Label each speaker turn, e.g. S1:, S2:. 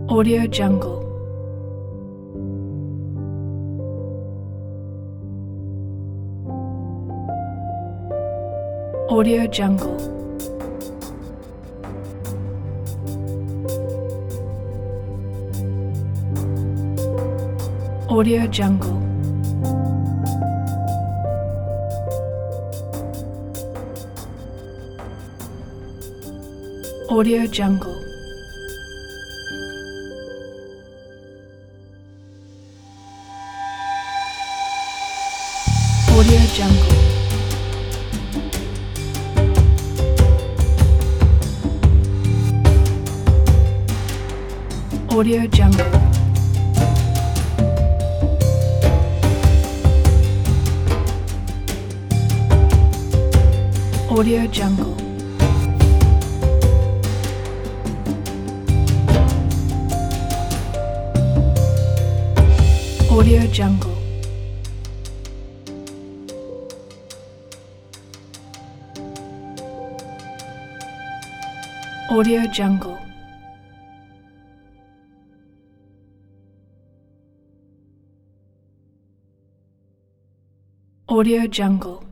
S1: Audio Jungle. Audio Jungle. Audio Jungle. Audio Jungle. Audio Jungle. Audio Jungle. Audio Jungle. Audio Jungle. Audio Jungle. Audio Jungle.